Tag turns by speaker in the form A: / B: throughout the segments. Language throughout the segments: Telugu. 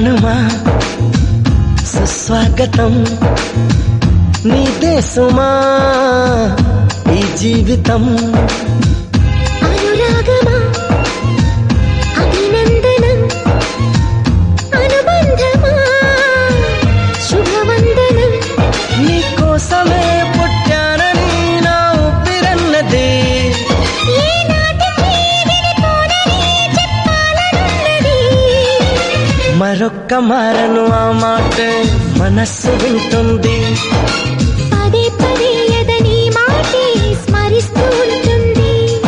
A: ప్రాణమా సుస్వాగతం నీదే సుమా ఈ జీవితం
B: అనురాగమా అభినందనం అనుబంధమా శుభవందనం
A: నీకోసమే పుట్టానని నా ఊపిరన్నది మరొక్క మారను ఆ మాట మనస్సు వింటుంది
B: పదే పదే ఎదని మాటే స్మరిస్తూ ఉంటుంది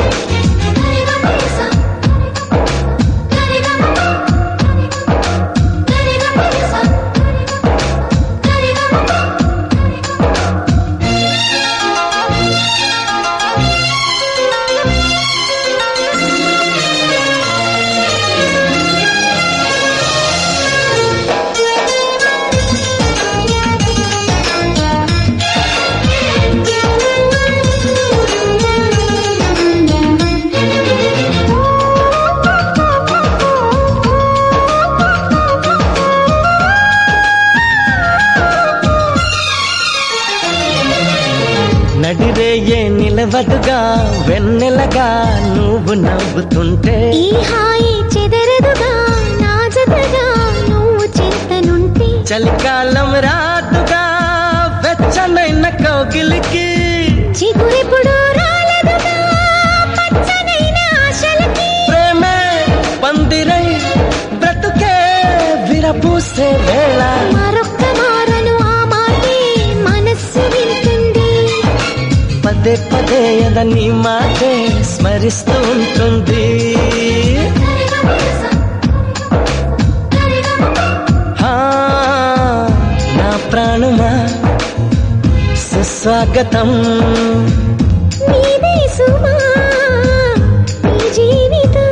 A: నడిరేయే నిలవదుగా వెన్నెలగా నువ్వు నవ్వుతుంటే
B: ఈ హాయి చెదరదుగా నా జతగా నువ్వు చేతనుంటే
A: చలికాలం రాదుగా వెచ్చనైన కౌగిలికి
B: చిగురెప్పుడు రాలదుగా పచ్చనైన ఆశలకి
A: ప్రేమే పందిరై బ్రతుకే విరపూసే వేళ
B: మరొక్క మారను ఆ మాటే మనస్సు వింటుంది
A: పదే పదే ఎదని మాటే స్మరిస్తూ ఉంటుంది నా ప్రాణమా సుస్వాగతం
B: నీదే సుమా ఈ జీవితం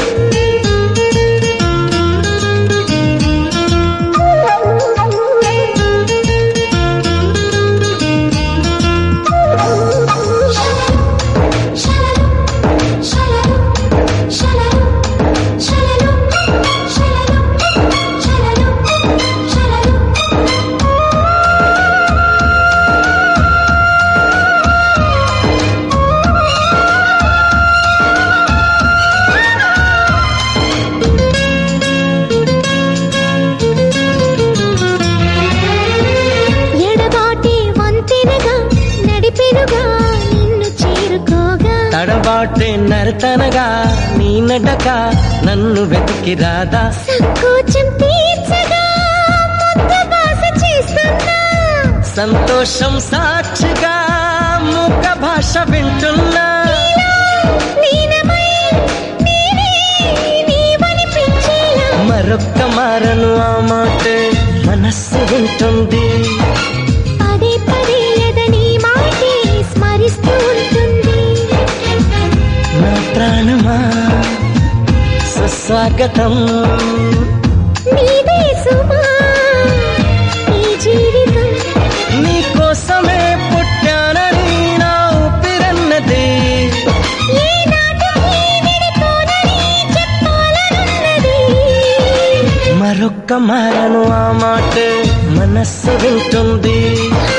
A: తడబాటే నరతనగా నీ నడక నన్ను వెతికి రాదా
B: సంకోచం తీర్చగా ముద్దు భాష చేస్తున్నా
A: సంతోషం సాక్షిగా మూక భాష వింటున్నా మరొక్క మారను ఆ మాట మనస్సు వింటుంది
B: పదే పదే ఎదని మాటే స్మరిస్తూ ఉంటుంది
A: నా ప్రాణమా సుస్వాగతం
B: నీదే సుమా ఈ జీవితం
A: నీకోసమే పుట్టానని నా ఊపిరన్నది మరొక్క మారను ఆ మాట మనస్సు వింటుంది